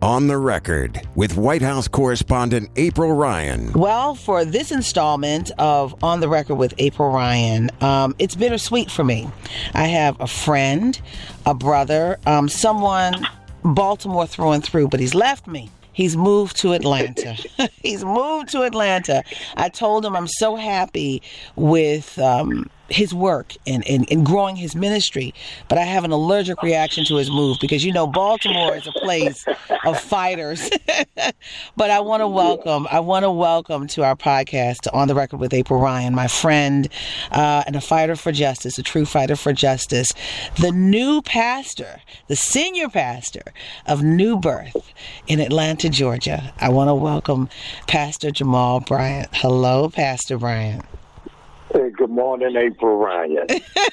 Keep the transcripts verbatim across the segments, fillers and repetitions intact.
On the Record with White House correspondent April Ryan. Well, for this installment of On the Record with April Ryan, um, it's bittersweet for me. I have a friend, a brother, um, someone Baltimore through and through, but he's left me. He's moved to Atlanta. He's moved to Atlanta. I told him I'm so happy with um, his work and, and, and growing his ministry, but I have an allergic reaction to his move because, you know, Baltimore is a place of fighters. But I want to welcome, I want to welcome to our podcast, to On the Record with April Ryan, my friend uh, and a fighter for justice, a true fighter for justice, the new pastor, the senior pastor of New Birth in Atlanta, Georgia. I want to welcome Pastor Jamal Bryant. Hello, Pastor Bryant. Hey, good morning, April Ryan.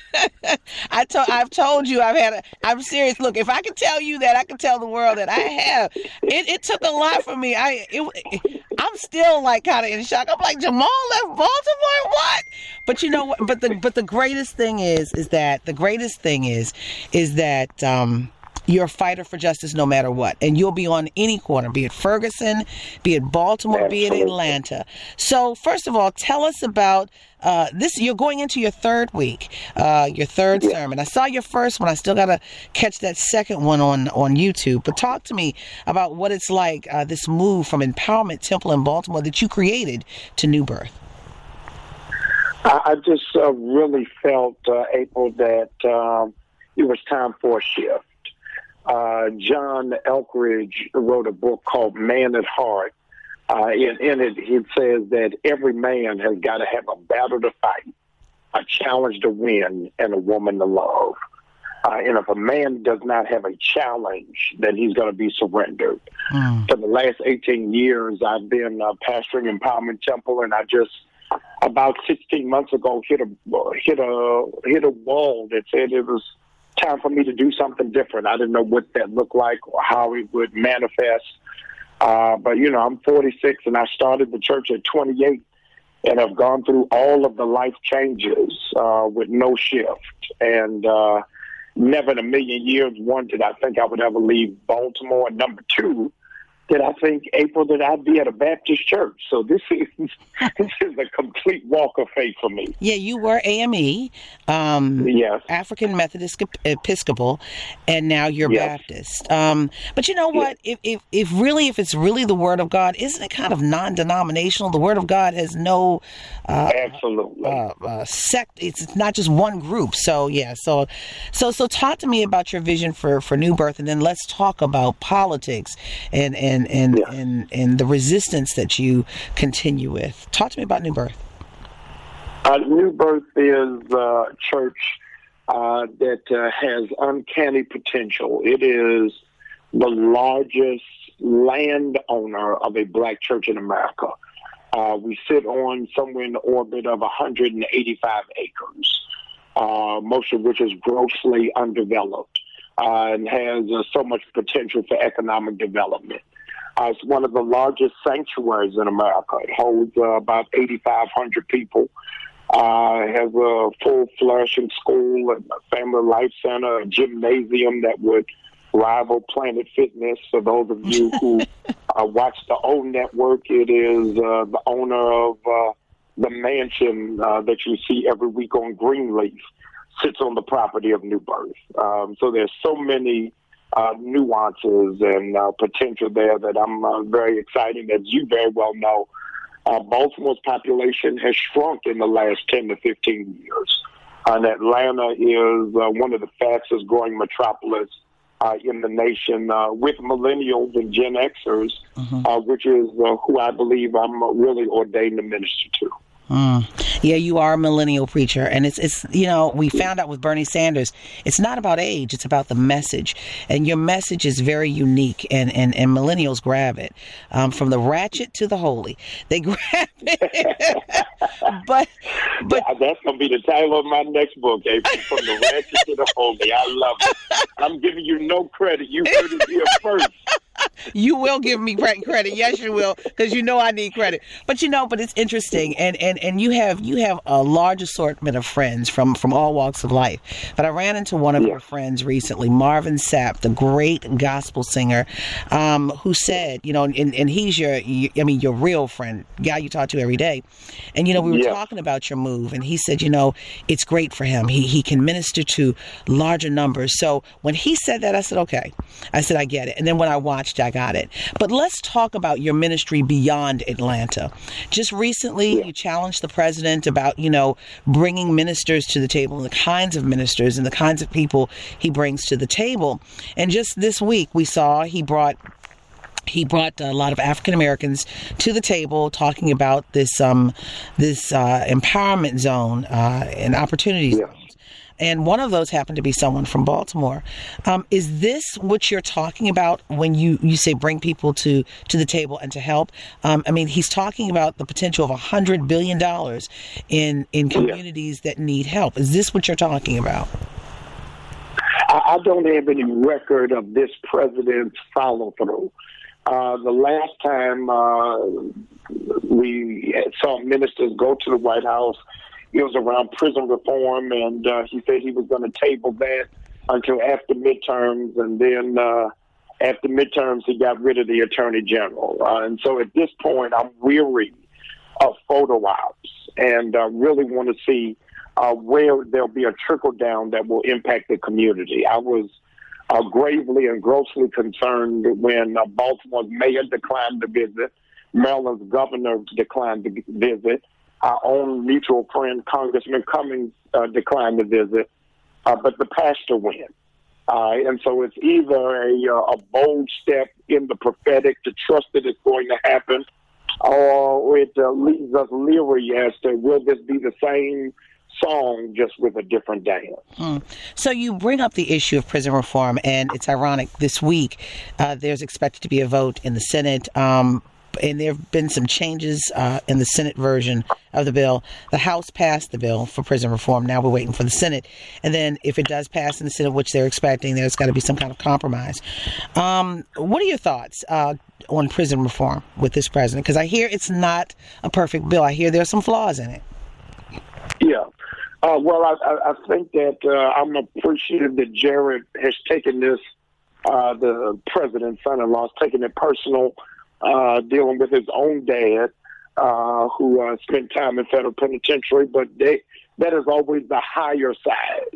I to, I've told you I've had a, I'm serious. Look, if I can tell you that, I can tell the world that I have. It, it took a lot for me. I, it, I'm still like kind of in shock. I'm like, Jamal left Baltimore? What? But you know what? But the, but the greatest thing is, is that the greatest thing is, is that, um, you're a fighter for justice no matter what. And you'll be on any corner, be it Ferguson, be it Baltimore, Absolutely. be it Atlanta. So first of all, tell us about uh, this. You're going into your third week, uh, your third yeah. sermon. I saw your first one. I still got to catch that second one on, on YouTube. But talk to me about what it's like, uh, this move from Empowerment Temple in Baltimore that you created to New Birth. I, I just uh, really felt, uh, April, that um, it was time for a shift. Uh, John Elkridge wrote a book called Man at Heart. Uh, in, in it, he says that every man has got to have a battle to fight, a challenge to win, and a woman to love. Uh, and if a man does not have a challenge, then he's going to be surrendered. Mm. For the last eighteen years, I've been uh, pastoring Empowerment Temple, and I just about sixteen months ago hit a hit a hit a wall that said it was time for me to do something different. I didn't know what that looked like or how it would manifest. Uh, but, you know, I'm forty-six and I started the church at twenty-eight and I've gone through all of the life changes uh, with no shift. And uh, never in a million years, one, did I think I would ever leave Baltimore. And number two, did I think, April, that I'd be at a Baptist church. So this is this is a complete walk of faith for me. Yeah, you were A M E, um, yes. African Methodist Episcopal, and now you're yes. Baptist. Um, but you know what? Yes. If, if if really, if it's really the Word of God, isn't it kind of non-denominational? The Word of God has no uh, absolutely uh, uh, sect. It's not just one group. So yeah. So so so talk to me about your vision for, for New Birth, and then let's talk about politics and and. And and, yeah. and and the resistance that you continue with. Talk to me about New Birth. Uh, New Birth is a church uh, that uh, has uncanny potential. It is the largest landowner of a black church in America. Uh, we sit on somewhere in the orbit of one hundred eighty-five acres, uh, most of which is grossly undeveloped uh, and has uh, so much potential for economic development. Uh, it's one of the largest sanctuaries in America. It holds uh, about eighty-five hundred people. Uh, it has a full flourishing school, a family life center, a gymnasium that would rival Planet Fitness. For those of you who uh, watch the O Network, it is uh, the owner of uh, the mansion uh, that you see every week on Greenleaf, sits on the property of New Birth. Um, so there's so many Uh, nuances and uh, potential there that I'm uh, very excited. As you very well know, uh, Baltimore's population has shrunk in the last ten to fifteen years. And Atlanta is uh, one of the fastest growing metropolis uh, in the nation uh, with millennials and Gen Xers, mm-hmm. uh, which is uh, who I believe I'm really ordained to minister to. Mm. Yeah, you are a millennial preacher. And it's, it's, you know, we found out with Bernie Sanders, it's not about age, it's about the message. And your message is very unique, and, and, and millennials grab it. Um, from the ratchet to the holy, they grab it. but, but yeah, that's going to be the title of my next book, April, From the Ratchet to the Holy. I love it. I'm giving you no credit. You heard it here first. you will give me credit. Yes, you will, because you know I need credit. But you know, but it's interesting, and and and you have you have a large assortment of friends from from all walks of life. But I ran into one of Yeah. your friends recently, Marvin Sapp, the great gospel singer, um, who said, you know, and, and he's your, I mean, your real friend, guy you talk to every day. And, you know, we were Yeah. talking about your move, and he said, you know, it's great for him. He he can minister to larger numbers. So when he said that, I said, okay. I said, I get it. And then when I watched, I got it. But let's talk about your ministry beyond Atlanta. Just recently, Yeah. you challenged the president about, you know, bringing ministers to the table, and the kinds of ministers and the kinds of people he brings to the table. And just this week, we saw he brought He brought a lot of African Americans to the table, talking about this um, this uh, empowerment zone uh, and opportunity Yeah. zones. And one of those happened to be someone from Baltimore. Um, is this what you're talking about when you, you say bring people to, to the table and to help? Um, I mean, he's talking about the potential of one hundred billion dollars in, in communities that need help. Is this what you're talking about? I, I don't have any record of this president's follow through. Uh, the last time uh, we saw ministers go to the White House, it was around prison reform, and uh, he said he was going to table that until after midterms, and then uh, after midterms, he got rid of the Attorney General. Uh, and so at this point, I'm weary of photo ops and uh, really want to see uh, where there'll be a trickle down that will impact the community. I was uh, gravely and grossly concerned when uh, Baltimore's mayor declined to visit, Maryland's governor declined to visit, our own mutual friend, Congressman Cummings, uh, declined to visit, uh, but the pastor went. Uh, and so it's either a, uh, a bold step in the prophetic to trust that it's going to happen, or it uh, leaves us leery as to will this be the same song just with a different dance. Hmm. So you bring up the issue of prison reform, and it's ironic. This week, uh, there's expected to be a vote in the Senate. Um, And there have been some changes uh, in the Senate version of the bill. The House passed the bill for prison reform. Now we're waiting for the Senate. And then if it does pass in the Senate, which they're expecting, there's got to be some kind of compromise. Um, what are your thoughts uh, on prison reform with this president? Because I hear it's not a perfect bill. I hear there's some flaws in it. Yeah. Uh, well, I, I, I think that uh, I'm appreciative that Jared has taken this, uh, the president's son-in-law, has taken it personal. Uh, dealing with his own dad, uh, who uh, spent time in federal penitentiary, but they, that is always the higher side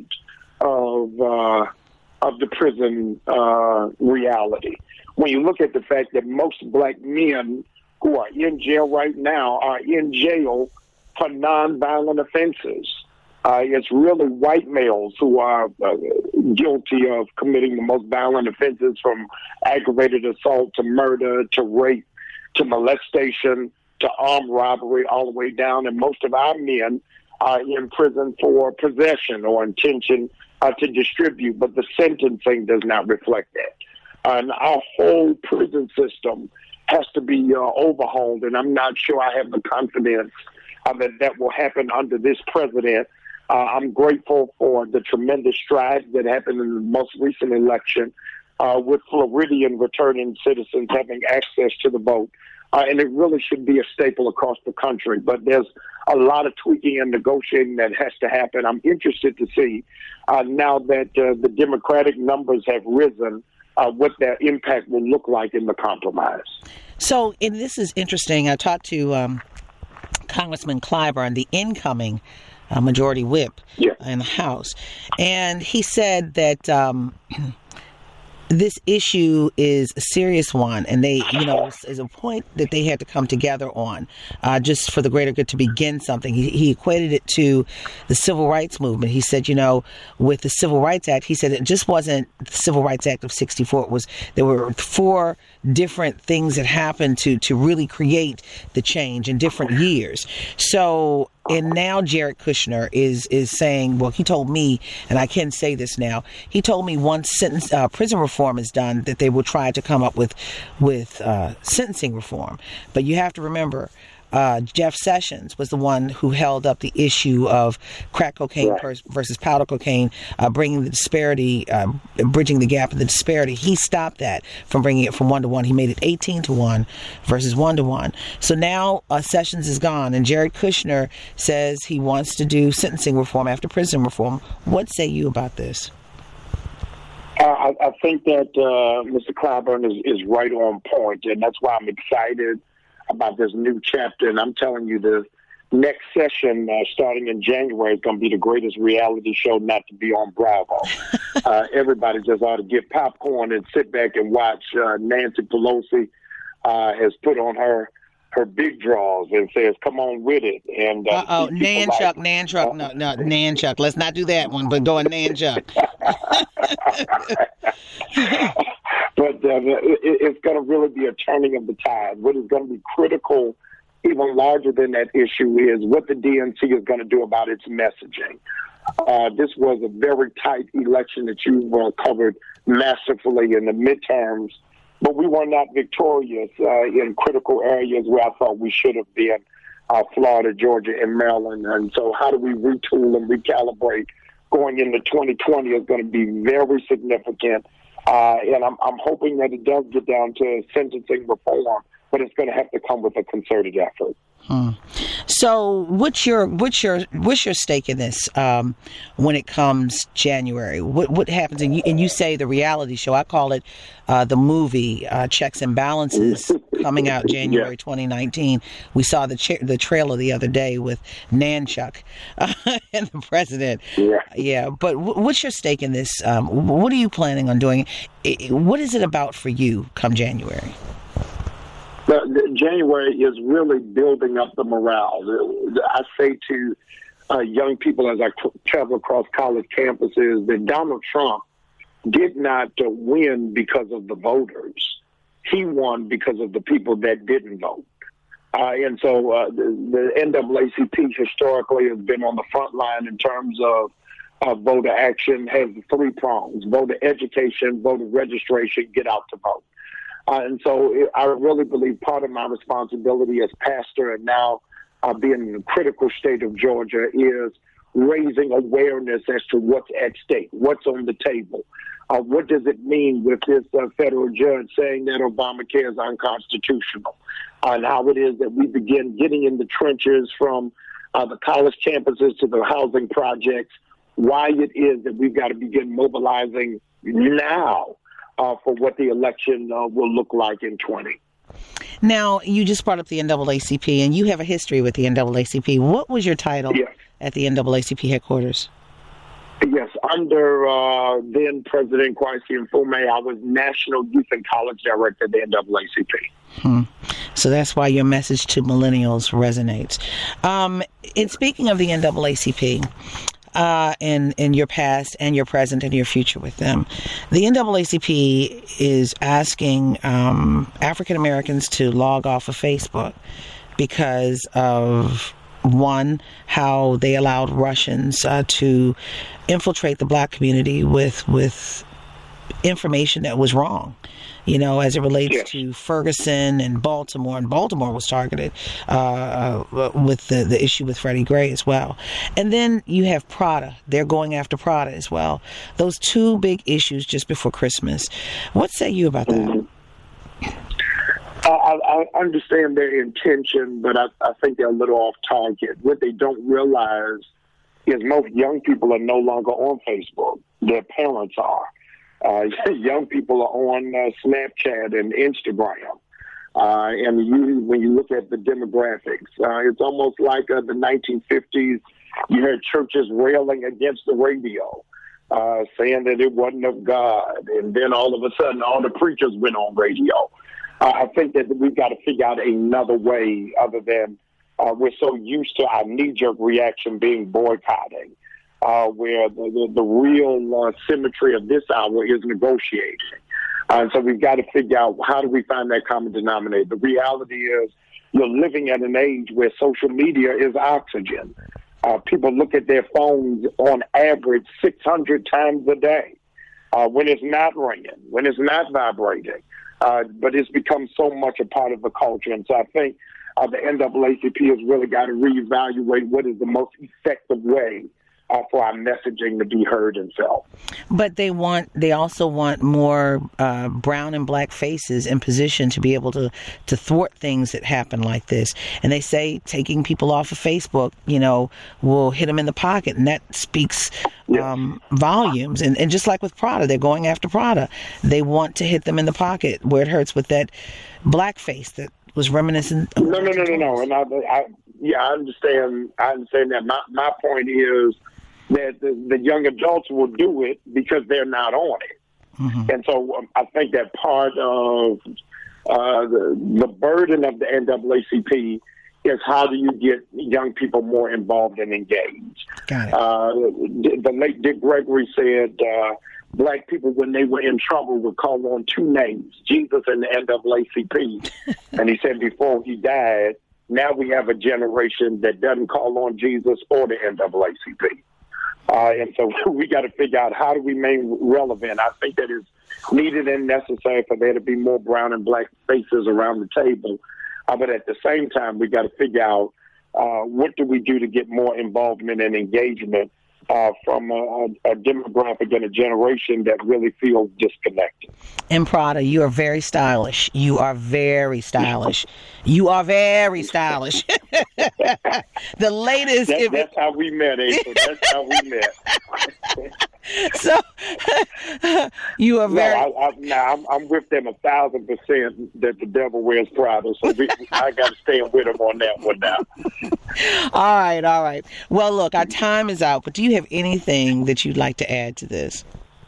of uh, of the prison uh, reality. When you look at the fact that most black men who are in jail right now are in jail for nonviolent offenses. Uh, it's really white males who are uh, guilty of committing the most violent offenses, from aggravated assault to murder to rape to molestation to armed robbery, all the way down. And most of our men are in prison for possession or intention uh, to distribute, but the sentencing does not reflect that. And our whole prison system has to be uh, overhauled, and I'm not sure I have the confidence uh, that that will happen under this president. Uh, I'm grateful for the tremendous strides that happened in the most recent election uh, with Floridian returning citizens having access to the vote. Uh, and it really should be a staple across the country. But there's a lot of tweaking and negotiating that has to happen. I'm interested to see uh, now that uh, the Democratic numbers have risen, uh, what their impact will look like in the compromise. So, and this is interesting. I talked to um, Congressman Clyburn, the incoming Uh, majority whip yeah. in the House. And he said that um, this issue is a serious one, and they, you know, is a point that they had to come together on uh, just for the greater good to begin something. He, he equated it to the Civil Rights Movement. He said, you know, with the Civil Rights Act, he said it just wasn't the Civil Rights Act of sixty-four. It was, there were four different things that happened to, to really create the change in different years. So, and now Jared Kushner is is saying, well, he told me, and I can say this now, he told me once sentence, uh, prison reform is done, that they will try to come up with with uh, sentencing reform. But you have to remember, uh, Jeff Sessions was the one who held up the issue of crack cocaine Right. pers- versus powder cocaine, uh, bringing the disparity, uh, bridging the gap of the disparity. He stopped that from bringing it from one to one. He made it eighteen to one versus one to one. So now uh, Sessions is gone, and Jared Kushner says he wants to do sentencing reform after prison reform. What say you about this? Uh, I, I think that uh, Mister Clyburn is, is right on point, and that's why I'm excited about this new chapter. And I'm telling you, the next session, uh, starting in January, is going to be the greatest reality show not to be on Bravo. uh, everybody just ought to get popcorn and sit back and watch. Uh, Nancy Pelosi uh, has put on her her big draws and says, "Come on with it." And uh, Uh oh, people Nanchuck, like- Nanchuck, no, no, Nanchuck. Let's not do that one, but go on Nanchuck. But uh, it, it's going to really be a turning of the tide. What is going to be critical, even larger than that issue, is what the D N C is going to do about its messaging. Uh, this was a very tight election that you uh, covered masterfully in the midterms, but we were not victorious uh, in critical areas where I thought we should have been, uh, Florida, Georgia, and Maryland. And so how do we retool and recalibrate going into twenty twenty is going to be very significant. Uh, and I'm, I'm hoping that it does get down to sentencing reform, but it's going to have to come with a concerted effort. Hmm. So, what's your what's your what's your stake in this um, when it comes January? What what happens? And you, and you say the reality show. I call it uh, the movie uh, Checks and Balances, coming out January Yeah. twenty nineteen. We saw the cha- the trailer the other day with Nanchuck uh, and the president. Yeah. Yeah. But w- what's your stake in this? Um, what are you planning on doing? I- What is it about for you come January? But January is really building up the morale. I say to uh, young people as I travel across college campuses that Donald Trump did not uh, win because of the voters. He won because of the people that didn't vote. Uh, and so uh, the, the N double A C P historically has been on the front line in terms of uh, voter action, has three prongs: voter education, voter registration, get out to vote. Uh, and so it, I really believe part of my responsibility as pastor and now uh, being in the critical state of Georgia is raising awareness as to what's at stake, what's on the table. Uh, what does it mean with this uh, federal judge saying that Obamacare is unconstitutional? Uh, and how it is that we begin getting in the trenches from uh, the college campuses to the housing projects, why it is that we've got to begin mobilizing now Uh, for what the election uh, will look like in twenty. Now, you just brought up the N double A C P, and you have a history with the N double A C P. What was your title Yes. at the N double A C P headquarters? Yes, under uh, then President Kwesi Mfume, I was National Youth and College Director at the N double A C P. Hmm. So that's why your message to millennials resonates. Um, and speaking of the N double A C P, Uh, in, in your past and your present and your future with them, the N double A C P is asking um, African Americans to log off of Facebook because of, one, how they allowed Russians uh, to infiltrate the black community with with information that was wrong, you know, as it relates Yes. to Ferguson and Baltimore. And Baltimore was targeted uh, uh, with the, the issue with Freddie Gray as well. And then you have Prada. They're going after Prada as well. Those two big issues just before Christmas. What say you about that? Mm-hmm. I, I understand their intention, but I, I think they're a little off target. What they don't realize is most young people are no longer on Facebook. Their parents are. Uh, young people are on uh, Snapchat and Instagram. Uh, and you, when you look at the demographics, uh, it's almost like uh, the nineteen fifties. You heard churches railing against the radio, uh, saying that it wasn't of God. And then all of a sudden, all the preachers went on radio. Uh, I think that we've got to figure out another way other than uh, we're so used to our knee-jerk reaction being boycotting. Uh, where the, the, the real uh, symmetry of this hour is negotiating. Uh, so we've got to figure out how do we find that common denominator. The reality is you're living at an age where social media is oxygen. Uh, people look at their phones on average six hundred times a day uh, when it's not ringing, when it's not vibrating. Uh, but it's become so much a part of the culture. And so I think uh, the N double A C P has really got to reevaluate what is the most effective way Uh, for our messaging to be heard and felt. But they want, they also want more uh, brown and black faces in position to be able to, to thwart things that happen like this. And they say taking people off of Facebook, you know, will hit them in the pocket. And that speaks yes. um, volumes. And, and just like with Prada, they're going after Prada. They want to hit them in the pocket where it hurts with that black face that was reminiscent of No, no, no, no, no. And I, I, yeah, I understand. I understand that. My, my point is, that the, the young adults will do it because they're not on it. Mm-hmm. And so um, I think that part of uh, the, the burden of the N double A C P is how do you get young people more involved and engaged. Got it. Uh, the, the late Dick Gregory said uh, black people, when they were in trouble, would call on two names, Jesus and the N double A C P. And he said before he died, now we have a generation that doesn't call on Jesus or the N double A C P. Uh, and so we got to figure out how do we remain relevant. I think that is needed and necessary for there to be more brown and black faces around the table. Uh, but at the same time, we got to figure out uh, what do we do to get more involvement and engagement uh, from a, a demographic and a generation that really feels disconnected. And Prada, you are very stylish. You are very stylish. You are very stylish. The latest. That, that's how we met, April. That's how we met. So you are very. No, I, I, no I'm, I'm with them a thousand percent that the devil wears Prada. So we, I got to stand with them on that one now. All right, all right. Well, look, our time is out. But do you have anything that you'd like to add to this?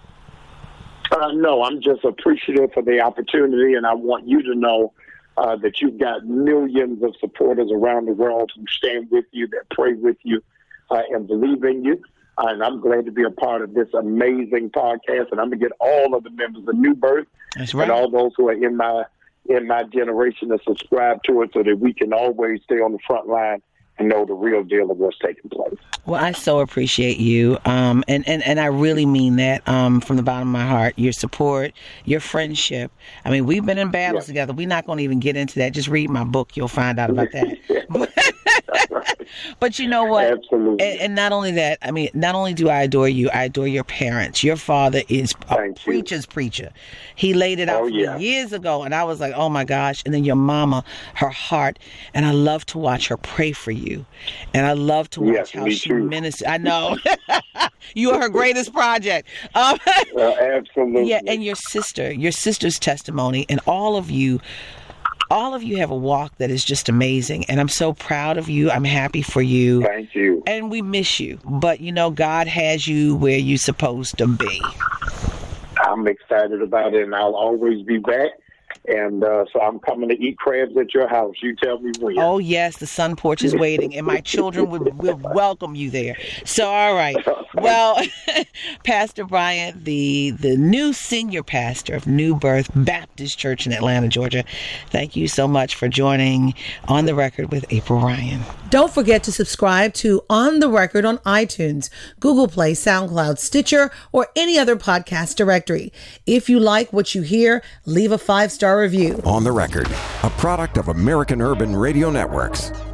Uh, no, I'm just appreciative for the opportunity, and I want you to know uh, that you've got millions of supporters around the world who stand with you, that pray with you, uh, and believe in you. Uh, and I'm glad to be a part of this amazing podcast, and I'm going to get all of the members of New Birth That's right. and all those who are in my in my generation to subscribe to it so that we can always stay on the front line and know the real deal of what's taking place. Well, I so appreciate you, um, and, and, and I really mean that um, from the bottom of my heart. Your support, your friendship. I mean, we've been in battles yeah. together. We're not going to even get into that. Just read my book. You'll find out about that. But you know what? Absolutely. And, and not only that, I mean, not only do I adore you, I adore your parents. Your father is a Thank preacher's you. preacher. He laid it out oh, for yeah. me years ago, and I was like, oh my gosh. And then your mama, her heart, and I love to watch her pray for you. And I love to watch yes, how me she too. ministers. I know. You are her greatest project. Um, uh, absolutely. Yeah, and your sister, your sister's testimony, and all of you, all of you have a walk that is just amazing. And I'm so proud of you. I'm happy for you. Thank you. And we miss you. But, you know, God has you where you're supposed to be. I'm excited about it, and I'll always be back. And uh, so I'm coming to eat crabs at your house. You tell me when. Oh, yes, the sun porch is waiting, and my children will, will welcome you there. So, all right. Well, Pastor Bryant, the, the new senior pastor of New Birth Baptist Church in Atlanta, Georgia, thank you so much for joining On the Record with April Ryan. Don't forget to subscribe to On the Record on iTunes, Google Play, SoundCloud, Stitcher, or any other podcast directory. If you like what you hear, leave a five-star review. On the Record, a product of American Urban Radio Networks.